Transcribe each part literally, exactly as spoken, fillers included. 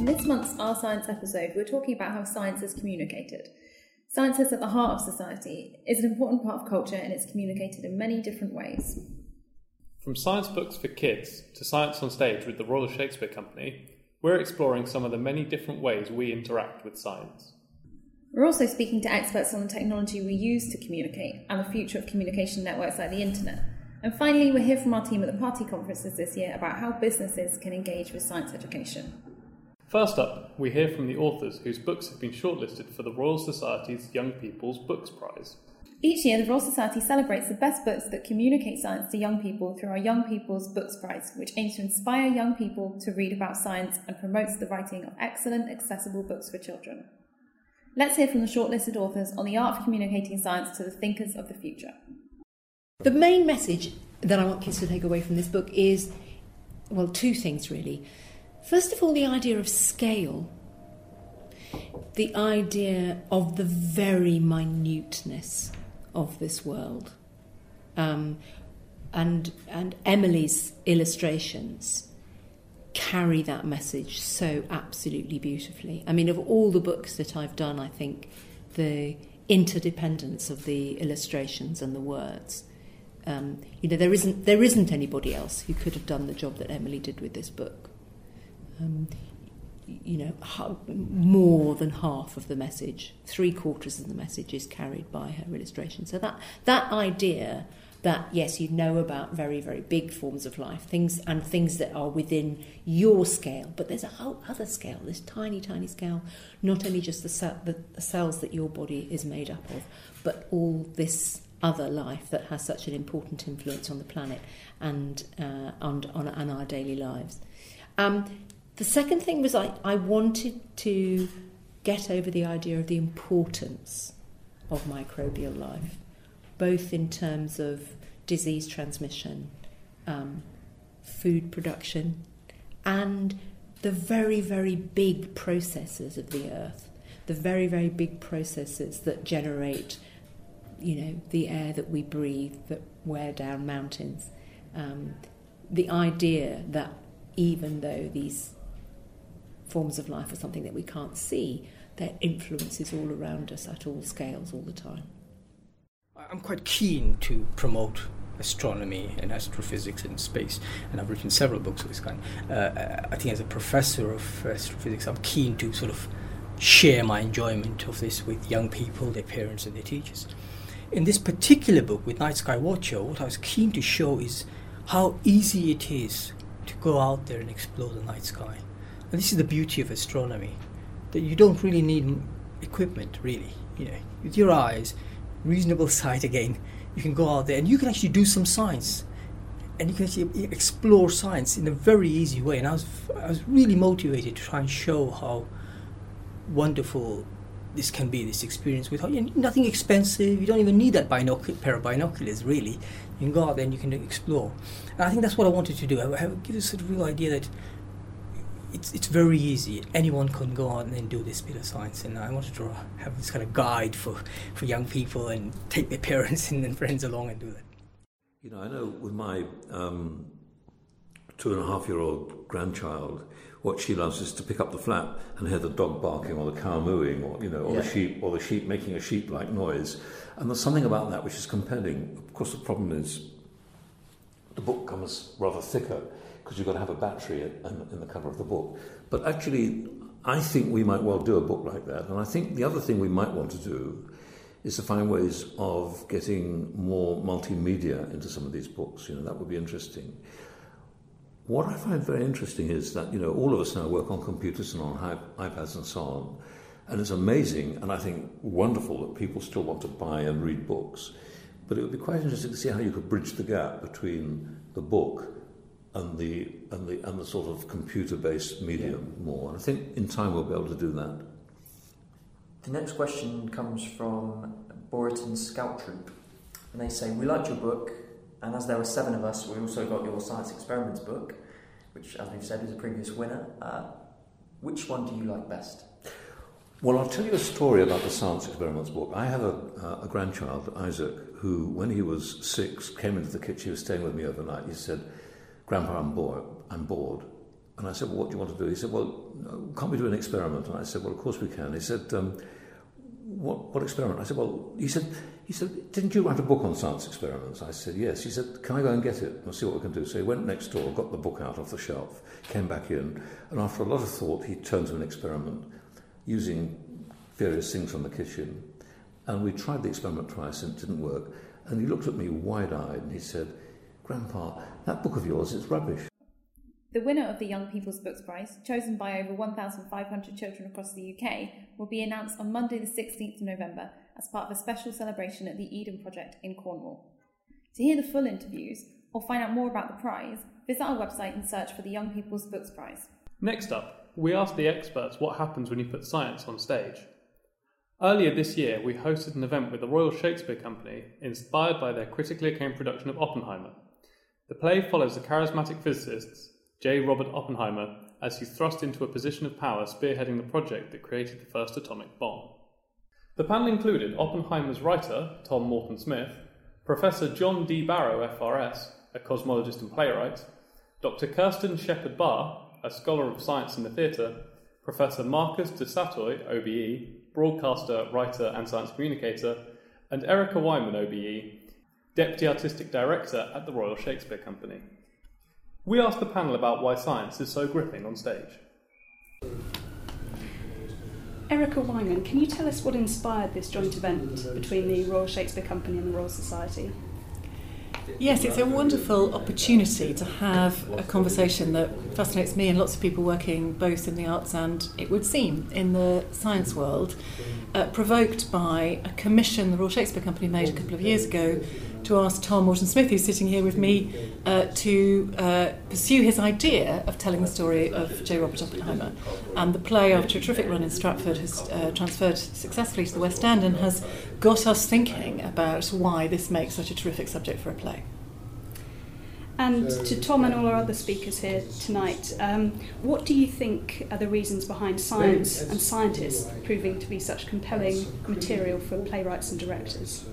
In this month's Our Science episode, we're talking about how science is communicated. Science is at the heart of society, is an important part of culture, and it's communicated in many different ways. From science books for kids to science on stage with the Royal Shakespeare Company, we're exploring some of the many different ways we interact with science. We're also speaking to experts on the technology we use to communicate and the future of communication networks like the internet. And finally, we'll hear from our team at the Party conferences this year about how businesses can engage with science education. First up, we hear from the authors whose books have been shortlisted for the Royal Society's Young People's Books Prize. Each year, the Royal Society celebrates the best books that communicate science to young people through our Young People's Books Prize, which aims to inspire young people to read about science and promotes the writing of excellent, accessible books for children. Let's hear from the shortlisted authors on the art of communicating science to the thinkers of the future. The main message that I want kids to take away from this book is, well, two things really. First of all, the idea of scale. The idea of the very minuteness of this world. Um, and, and Emily's illustrations carry that message so absolutely beautifully. I mean, of all the books that I've done, I think the interdependence of the illustrations and the words, um, you know, there isn't there isn't anybody else who could have done the job that Emily did with this book. Um, you know, ha- more than half of the message, three quarters of the message is carried by her illustration. So that that idea that, yes, you know about very, very big forms of life, things and things that are within your scale, but there's a whole other scale, this tiny, tiny scale, not only just the, ce- the, the cells that your body is made up of, but all this other life that has such an important influence on the planet and uh, on, on, on our daily lives. Um, the second thing was I, I wanted to get over the idea of the importance of microbial life, both in terms of disease transmission, um, food production, and the very, very big processes of the earth, the very, very big processes that generate, you know, the air that we breathe, that wear down mountains. Um, the idea that even though these forms of life are something that we can't see, their influence is all around us at all scales all the time. I'm quite keen to promote astronomy and astrophysics in space, and I've written several books of this kind. Uh, I think as a professor of astrophysics, I'm keen to sort of share my enjoyment of this with young people, their parents and their teachers. In this particular book, with Night Sky Watcher, what I was keen to show is how easy it is to go out there and explore the night sky. And this is the beauty of astronomy, that you don't really need equipment, really. You know, with your eyes, reasonable sight again, you can go out there and you can actually do some science, and you can actually explore science in a very easy way. And I was I was really motivated to try and show how wonderful this can be, this experience, with how, you know, nothing expensive. You don't even need that binoc- pair of binoculars, really. You can go out there and you can explore. And I think that's what I wanted to do. I have give this sort of real idea that It's it's very easy. Anyone can go out and then do this bit of science, and I wanted to have this kind of guide for, for young people and take their parents and then friends along and do that. You know, I know with my um, two and a half year old grandchild, what she loves is to pick up the flap and hear the dog barking or the cow mooing, or you know, or yeah. the sheep or the sheep making a sheep-like noise. And there's something about that which is compelling. Of course, the problem is the book comes rather thicker, because you've got to have a battery in, in the cover of the book. But actually, I think we might well do a book like that. And I think the other thing we might want to do is to find ways of getting more multimedia into some of these books. You know, that would be interesting. What I find very interesting is that, you know, all of us now work on computers and on iPads and so on. And it's amazing, and I think wonderful, that people still want to buy and read books. But it would be quite interesting to see how you could bridge the gap between the book and the and the and the sort of computer-based medium yeah. more. And I think in time we'll be able to do that. The next question comes from Boreton Scout Troop, and they say, "We liked your book, and as there were seven of us, we also got your Science Experiments book, which, as we've said, is a previous winner. Uh, which one do you like best?" Well, I'll tell you a story about the Science Experiments book. I have a, uh, a grandchild, Isaac, who, when he was six, came into the kitchen. He was staying with me overnight. He said, "Grandpa, I'm bored. I'm bored. And I said, well, what do you want to do? He said, well, can't we do an experiment? And I said, well, of course we can. He said, um, what, what experiment? I said, well, he said, he said, didn't you write a book on science experiments? I said, yes. He said, can I go and get it? We'll see what we can do. So he went next door, got the book out off the shelf, came back in, and after a lot of thought, he turned to an experiment using various things from the kitchen. And we tried the experiment twice and it didn't work. And he looked at me wide-eyed and he said, Grandpa, that book of yours is rubbish. The winner of the Young People's Books Prize, chosen by over one thousand five hundred children across the U K, will be announced on Monday the sixteenth of November as part of a special celebration at the Eden Project in Cornwall. To hear the full interviews or find out more about the prize, visit our website and search for the Young People's Books Prize. Next up, we asked the experts what happens when you put science on stage. Earlier this year, we hosted an event with the Royal Shakespeare Company, inspired by their critically acclaimed production of Oppenheimer. The play follows the charismatic physicist J. Robert Oppenheimer as he's thrust into a position of power spearheading the project that created the first atomic bomb. The panel included Oppenheimer's writer, Tom Morton-Smith, Professor John D. Barrow, F R S, a cosmologist and playwright, Doctor Kirsten Shepherd-Barr, a scholar of science in the theatre, Professor Marcus de Satoy, O B E, broadcaster, writer and science communicator, and Erica Wyman, O B E, Deputy Artistic Director at the Royal Shakespeare Company. We asked the panel about why science is so gripping on stage. Erica Wyman, can you tell us what inspired this joint event between the Royal Shakespeare Company and the Royal Society? Yes, it's a wonderful opportunity to have a conversation that fascinates me and lots of people working both in the arts and, it would seem, in the science world, uh, provoked by a commission the Royal Shakespeare Company made a couple of years ago to ask Tom Morton-Smith, who's sitting here with me, uh, to uh, pursue his idea of telling the story of J. Robert Oppenheimer. And the play, after a terrific run in Stratford, has uh, transferred successfully to the West End and has got us thinking about why this makes such a terrific subject for a play. And to Tom and all our other speakers here tonight, um, what do you think are the reasons behind science and scientists proving to be such compelling material for playwrights and directors?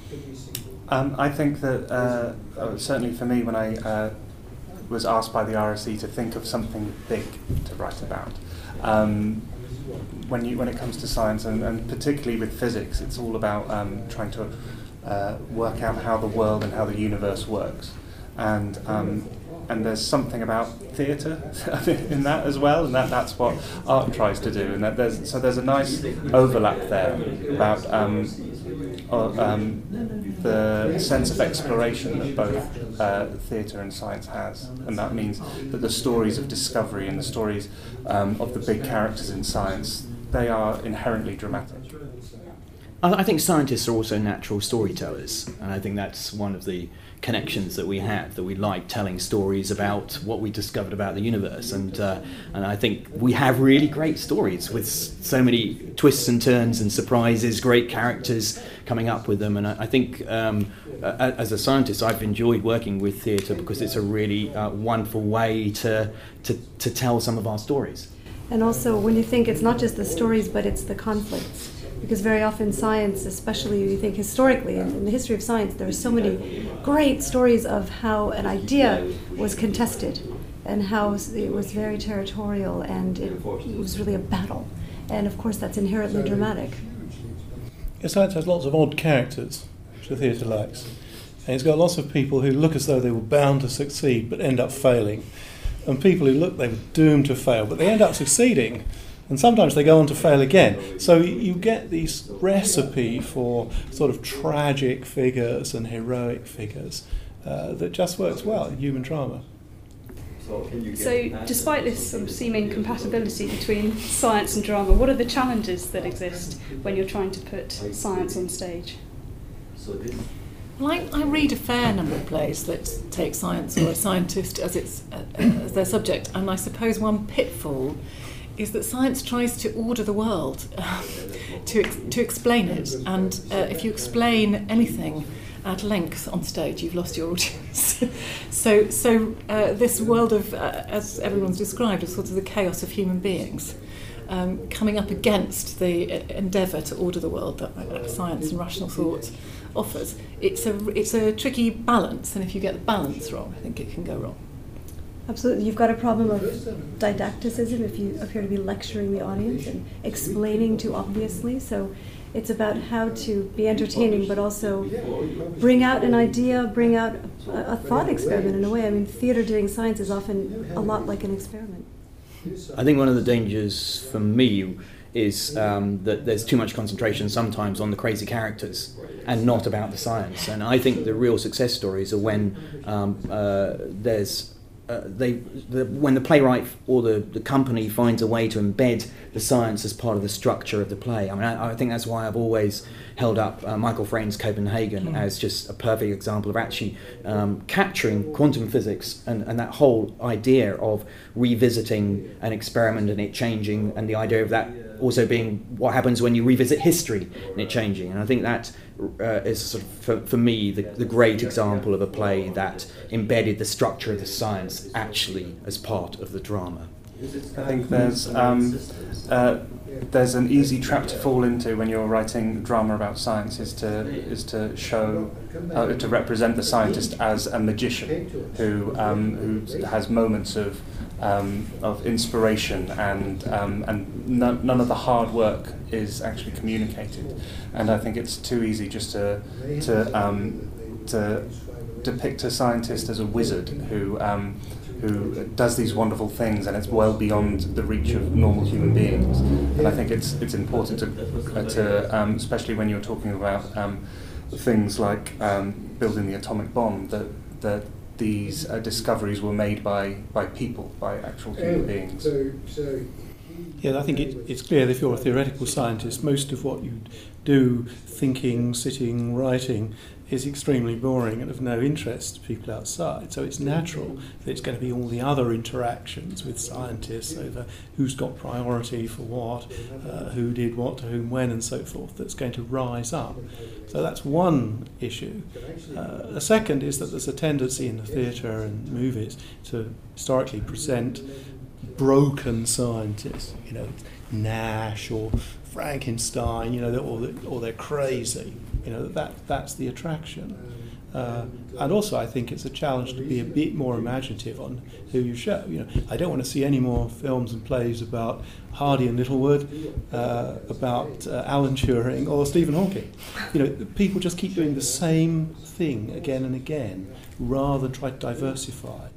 Um, I think that, uh, certainly for me, when I uh, was asked by the R S C to think of something big to write about, um, when you when it comes to science, and, and particularly with physics, it's all about um, trying to uh, work out how the world and how the universe works. And um, and there's something about theatre in that as well, and that, that's what art tries to do. And that there's so there's a nice overlap there about um, uh, um, the sense of exploration that both uh, theatre and science has, and that means that the stories of discovery and the stories um, of the big characters in science, they are inherently dramatic. I think scientists are also natural storytellers, and I think that's one of the connections that we have, that we like telling stories about what we discovered about the universe, and uh, and I think we have really great stories with so many twists and turns and surprises, great characters coming up with them, and I, I think um, as a scientist I've enjoyed working with theatre because it's a really uh, wonderful way to, to to tell some of our stories. And also when you think it's not just the stories but it's the conflicts. Because very often science, especially when you think historically, in the history of science, there are so many great stories of how an idea was contested and how it was very territorial and it was really a battle. And of course that's inherently dramatic. Yeah, science has lots of odd characters, which the theatre likes. And it's got lots of people who look as though they were bound to succeed but end up failing. And people who look they were doomed to fail, but they end up succeeding. And sometimes they go on to fail again. So you get this recipe for sort of tragic figures and heroic figures uh, that just works well in human drama. So despite this sort of seeming compatibility between science and drama, what are the challenges that exist when you're trying to put science on stage? Well, I, I read a fair number of plays that take science or a scientist as, its, uh, as their subject, and I suppose one pitfall is that science tries to order the world, uh, to ex- to explain it, and uh, if you explain anything at length on stage, you've lost your audience. so so uh, this world of, uh, as everyone's described, is sort of the chaos of human beings, um, coming up against the endeavour to order the world that uh, science and rational thought offers. It's a, it's a tricky balance, and if you get the balance wrong, I think it can go wrong. Absolutely. You've got a problem of didacticism if you appear to be lecturing the audience and explaining too obviously. So it's about how to be entertaining but also bring out an idea, bring out a, a thought experiment in a way. I mean, theatre doing science is often a lot like an experiment. I think one of the dangers for me is um, that there's too much concentration sometimes on the crazy characters and not about the science. And I think the real success stories are when um, uh, there's uh, they the, when the playwright or the, the company finds a way to embed the science as part of the structure of the play. I mean, I, I think that's why I've always held up uh, Michael Frayn's Copenhagen mm. as just a perfect example of actually um, capturing quantum physics and, and that whole idea of revisiting an experiment and it changing, and the idea of that also being what happens when you revisit history and it changing. And I think that uh, is sort of, for, for me, the, the great example of a play that embedded the structure of the science actually as part of the drama. I think there's um, uh, there's an easy trap to fall into when you're writing drama about science is to is to show uh, to represent the scientist as a magician who um, who has moments of um, of inspiration and um, and none, none of the hard work is actually communicated, and I think it's too easy just to to um, to depict a scientist as a wizard who. Um, who does these wonderful things, and it's well beyond the reach of normal human beings. And I think it's it's important to, uh, to um, especially when you're talking about um, things like um, building the atomic bomb, that that these uh, discoveries were made by, by people, by actual human beings. Yeah, I think it, it's clear that if you're a theoretical scientist, most of what you do, thinking, sitting, writing, is extremely boring and of no interest to people outside. So it's natural that it's going to be all the other interactions with scientists over who's got priority for what, uh, who did what to whom when, and so forth, that's going to rise up. So that's one issue. Uh, the second is that there's a tendency in the theatre and movies to historically present broken scientists, you know, Nash or Frankenstein, you know, or, or they're crazy. You know, that that's the attraction. Uh, and also I think it's a challenge to be a bit more imaginative on who you show. You know, I don't want to see any more films and plays about Hardy and Littlewood, uh, about uh, Alan Turing or Stephen Hawking. You know, people just keep doing the same thing again and again rather than try to diversify.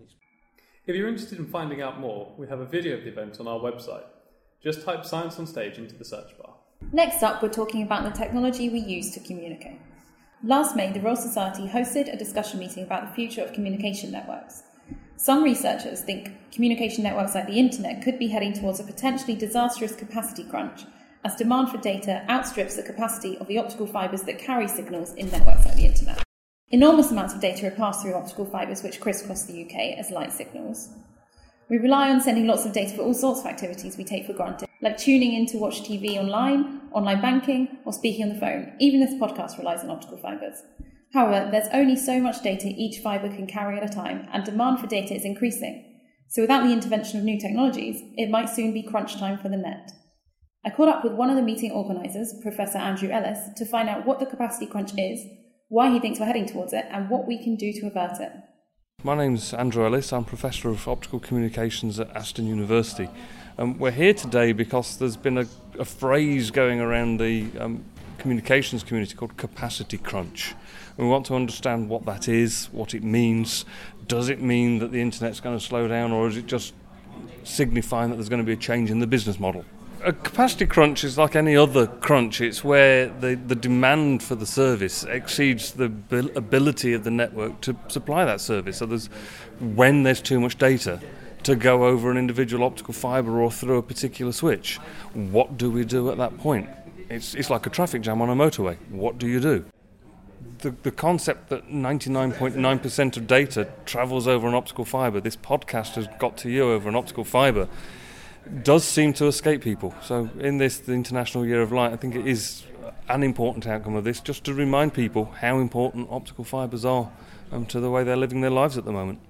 If you're interested in finding out more, we have a video of the event on our website. Just type Science on Stage into the search bar. Next up, we're talking about the technology we use to communicate. Last May, the Royal Society hosted a discussion meeting about the future of communication networks. Some researchers think communication networks like the internet could be heading towards a potentially disastrous capacity crunch, as demand for data outstrips the capacity of the optical fibres that carry signals in networks like the internet. Enormous amounts of data are passed through optical fibres which crisscross the U K as light signals. We rely on sending lots of data for all sorts of activities we take for granted, like tuning in to watch T V online, online banking, or speaking on the phone. Even this podcast relies on optical fibres. However, there's only so much data each fibre can carry at a time, and demand for data is increasing. So without the intervention of new technologies, it might soon be crunch time for the net. I caught up with one of the meeting organisers, Professor Andrew Ellis, to find out what the capacity crunch is, why he thinks we're heading towards it, and what we can do to avert it. My name's Andrew Ellis. I'm Professor of Optical Communications at Aston University. Um, we're here today because there's been a, a phrase going around the um, communications community called capacity crunch. And we want to understand what that is, what it means. Does it mean that the internet's going to slow down, or is it just signifying that there's going to be a change in the business model? A capacity crunch is like any other crunch. It's where the, the demand for the service exceeds the ability of the network to supply that service. So there's when there's too much data to go over an individual optical fibre or through a particular switch. What do we do at that point? It's it's like a traffic jam on a motorway. What do you do? The, the concept that ninety-nine point nine percent of data travels over an optical fibre, this podcast has got to you over an optical fibre, does seem to escape people. So in this, the International Year of Light, I think it is an important outcome of this, just to remind people how important optical fibres are um, to the way they're living their lives at the moment.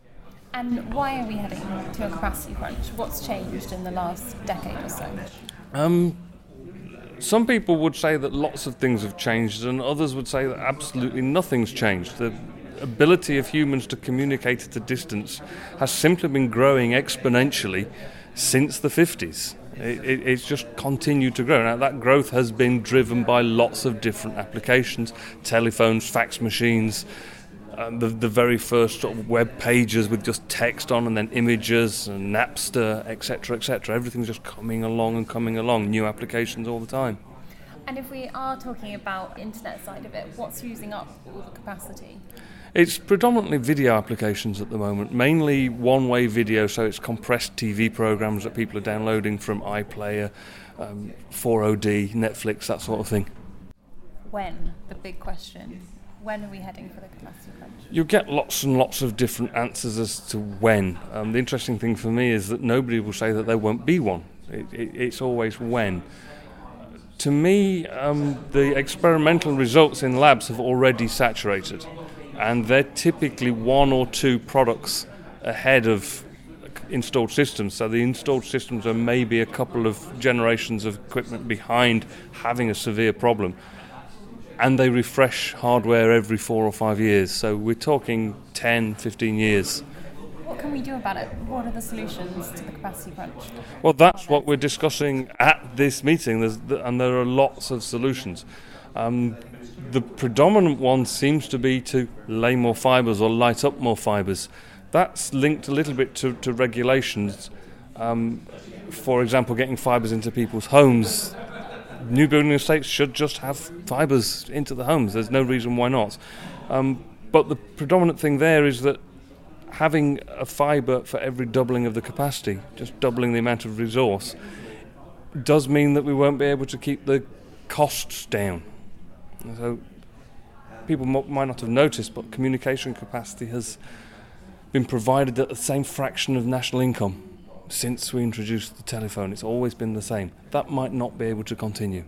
And why are we heading to a capacity crunch? What's changed in the last decade or so? Um, some people would say that lots of things have changed, and others would say that absolutely nothing's changed. The ability of humans to communicate at a distance has simply been growing exponentially since the fifties. It, it, it's just continued to grow. Now, that growth has been driven by lots of different applications, telephones, fax machines, uh, the, the very first sort of web pages with just text on and then images and Napster, et cetera, et cetera. Everything's just coming along and coming along, new applications all the time. And if we are talking about the internet side of it, what's using up all the capacity? It's predominantly video applications at the moment, mainly one-way video, so it's compressed T V programs that people are downloading from iPlayer, um, four O D, Netflix, that sort of thing. When? The big question. When are we heading for the capacity crunch? You'll get lots and lots of different answers as to when. Um, the interesting thing for me is that nobody will say that there won't be one. It, it, it's always when. To me, um, the experimental results in labs have already saturated. And they're typically one or two products ahead of installed systems. So the installed systems are maybe a couple of generations of equipment behind having a severe problem. And they refresh hardware every four or five years. So we're talking ten, fifteen years. What can we do about it? What are the solutions to the capacity crunch? Well, that's what we're discussing at this meeting, There's the, and there are lots of solutions. Um, The predominant one seems to be to lay more fibres or light up more fibres. That's linked a little bit to, to regulations. Um, for example, getting fibres into people's homes. New building estates should just have fibres into the homes. There's no reason why not. Um, but the predominant thing there is that having a fibre for every doubling of the capacity, just doubling the amount of resource, does mean that we won't be able to keep the costs down. So people m- might not have noticed, but communication capacity has been provided at the same fraction of national income since we introduced the telephone. It's always been the same. That might not be able to continue.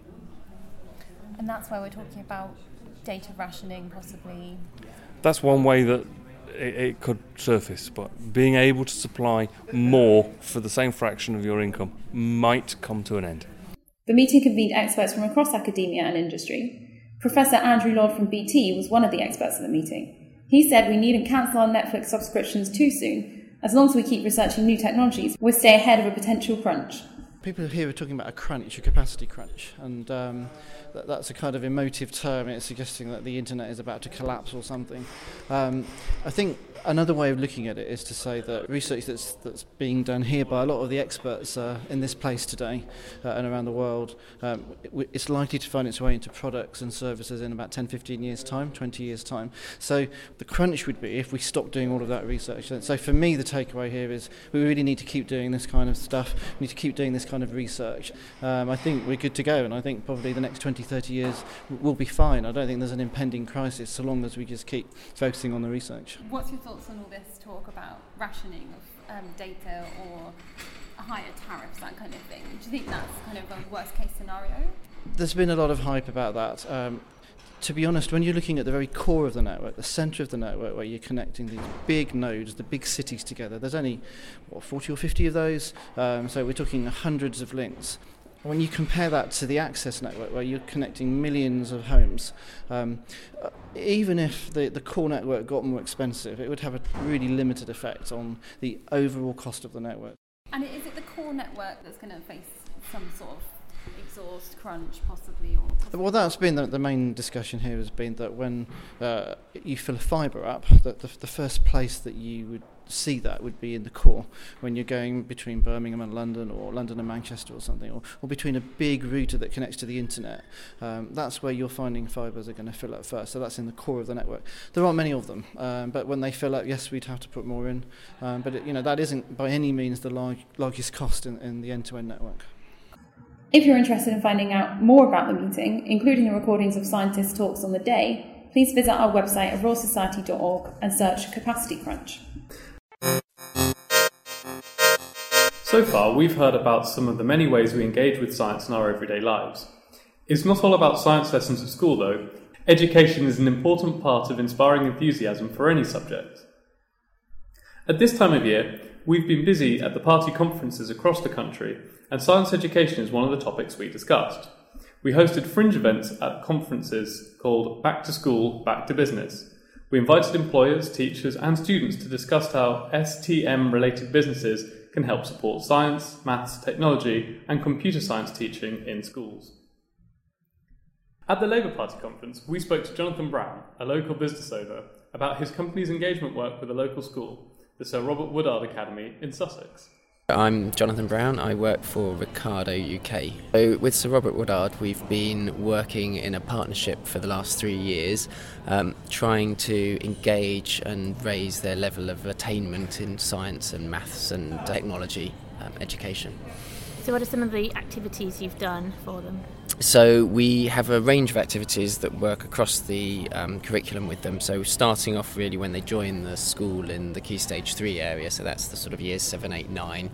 And that's why we're talking about data rationing, possibly. That's one way that it, it could surface, but being able to supply more for the same fraction of your income might come to an end. The meeting convened experts from across academia and industry. Professor Andrew Lord from B T was one of the experts at the meeting. He said we needn't cancel our Netflix subscriptions too soon. As long as we keep researching new technologies, we'll stay ahead of a potential crunch. People here are talking about a crunch, a capacity crunch, and um, that, that's a kind of emotive term. It's suggesting that the internet is about to collapse or something. Um, I think another way of looking at it is to say that research that's that's being done here by a lot of the experts uh, in this place today uh, and around the world, um, it, it's likely to find its way into products and services in about ten, fifteen years' time, twenty years' time. So the crunch would be if we stop doing all of that research. So for me, the takeaway here is we really need to keep doing this kind of stuff. We need to keep doing this kind of research. Um, I think we're good to go, and I think probably the next twenty, thirty years will be fine. I don't think there's an impending crisis so long as we just keep focusing on the research. What's your thoughts on all this talk about rationing of um, data or higher tariffs, that kind of thing? Do you think that's kind of a worst case scenario? There's been a lot of hype about that. Um, to be honest, when you're looking at the very core of the network, the centre of the network, where you're connecting these big nodes, the big cities together, there's only, what, forty or fifty of those? Um, so we're talking hundreds of links. When you compare that to the access network, where you're connecting millions of homes, um, uh, even if the, the core network got more expensive, it would have a really limited effect on the overall cost of the network. And is it the core network that's going to face some sort of exhaust crunch, possibly? Or possibly? Well, that's been the, the main discussion here, has been that when uh, you fill a fibre up, that the, the first place that you would see that would be in the core, when you're going between Birmingham and London, or London and Manchester or something, or, or between a big router that connects to the internet. Um, that's where you're finding fibres are going to fill up first, so that's in the core of the network. There aren't many of them, um, but when they fill up, yes, we'd have to put more in, um, but it, you know, that isn't by any means the large, largest cost in, in the end-to-end network. If you're interested in finding out more about the meeting, including the recordings of scientists' talks on the day, please visit our website at royal society dot org and search Capacity Crunch. So far, we've heard about some of the many ways we engage with science in our everyday lives. It's not all about science lessons at school, though. Education is an important part of inspiring enthusiasm for any subject. At this time of year, we've been busy at the party conferences across the country, and science education is one of the topics we discussed. We hosted fringe events at conferences called Back to School, Back to Business, We invited employers, teachers and students to discuss how S T M-related businesses can help support science, maths, technology and computer science teaching in schools. At the Labour Party conference, we spoke to Jonathan Brown, a local business owner, about his company's engagement work with a local school, the Sir Robert Woodard Academy in Sussex. I'm Jonathan Brown. I work for Ricardo U K. So with Sir Robert Woodard, we've been working in a partnership for the last three years, um, trying to engage and raise their level of attainment in science and maths and technology um, education. So what are some of the activities you've done for them? So we have a range of activities that work across the um, curriculum with them. So starting off really when they join the school in the Key Stage three area, so that's the sort of years seven, eight, nine.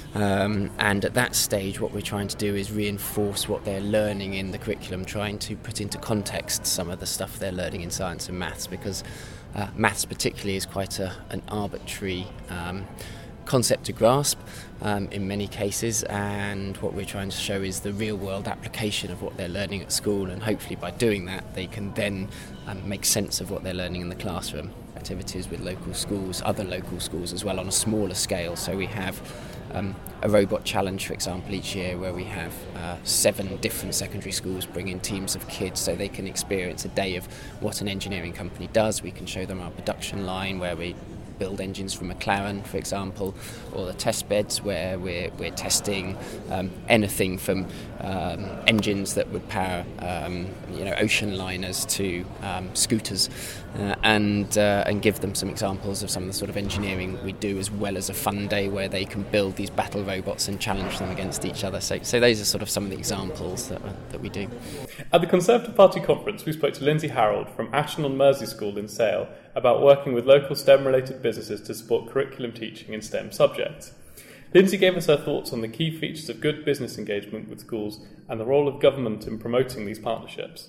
Um, and at that stage what we're trying to do is reinforce what they're learning in the curriculum, trying to put into context some of the stuff they're learning in science and maths, because uh, maths particularly is quite a, an arbitrary um, concept to grasp um, in many cases, and what we're trying to show is the real world application of what they're learning at school, and hopefully by doing that they can then um, make sense of what they're learning in the classroom. Activities with local schools, other local schools as well on a smaller scale, so we have um, a robot challenge for example each year where we have uh, seven different secondary schools bring in teams of kids so they can experience a day of what an engineering company does. We can show them our production line where we build engines from McLaren, for example, or the test beds where we're, we're testing um, anything from um, engines that would power um, you know, ocean liners to um, scooters, uh, and uh, and give them some examples of some of the sort of engineering we do, as well as a fun day where they can build these battle robots and challenge them against each other. So, so those are sort of some of the examples that, uh, that we do. At the Conservative Party conference, we spoke to Lindsay Harold from Ashton-on-Mersey School in Sale about working with local STEM-related businesses to support curriculum teaching in STEM subjects. Lindsay gave us her thoughts on the key features of good business engagement with schools and the role of government in promoting these partnerships.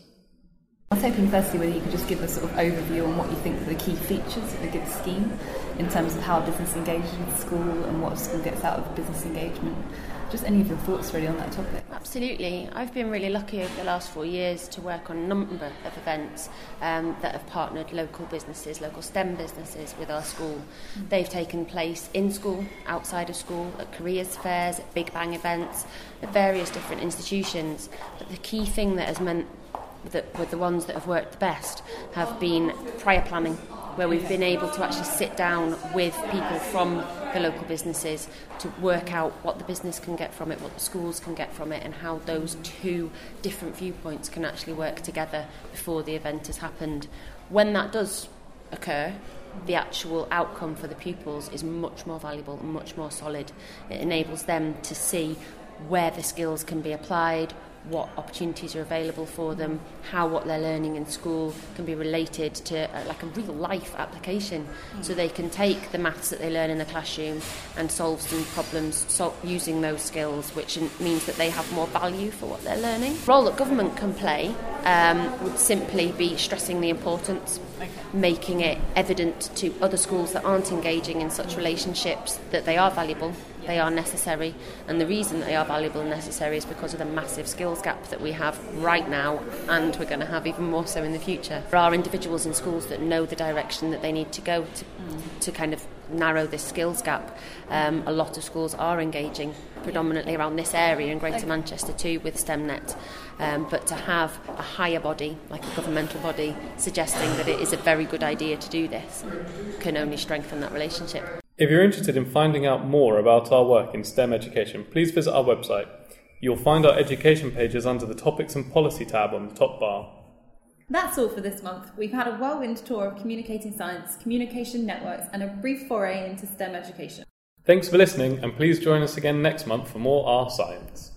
I was hoping firstly whether you could just give a sort of overview on what you think are the key features of a good scheme in terms of how business engages with school and what a school gets out of business engagement. Just any of your thoughts really on that topic? Absolutely. I've been really lucky over the last four years to work on a number of events um, that have partnered local businesses, local STEM businesses with our school. Mm. They've taken place in school, outside of school, at careers fairs, at Big Bang events, at various different institutions. But the key thing that has meant that with the ones that have worked the best have been prior planning, where we've been able to actually sit down with people from the local businesses to work out what the business can get from it, what the schools can get from it, and how those two different viewpoints can actually work together before the event has happened. When that does occur, the actual outcome for the pupils is much more valuable and much more solid. It enables them to see where the skills can be applied, what opportunities are available for them, how what they're learning in school can be related to uh, like a real life application, so they can take the maths that they learn in the classroom and solve some problems sol- using those skills, which in- means that they have more value for what they're learning. The role that government can play um, would simply be stressing the importance, okay. making it evident to other schools that aren't engaging in such relationships that they are valuable, they are necessary, and the reason they are valuable and necessary is because of the massive skills gap that we have right now, and we're going to have even more so in the future. There are individuals in schools that know the direction that they need to go to, mm. to kind of narrow this skills gap. Um, a lot of schools are engaging predominantly around this area in Greater Manchester too with STEMnet, um, but to have a higher body, like a governmental body, suggesting that it is a very good idea to do this can only strengthen that relationship. If you're interested in finding out more about our work in STEM education, please visit our website. You'll find our education pages under the Topics and Policy tab on the top bar. That's all for this month. We've had a whirlwind tour of communicating science, communication networks, and a brief foray into STEM education. Thanks for listening, and please join us again next month for more Our Science.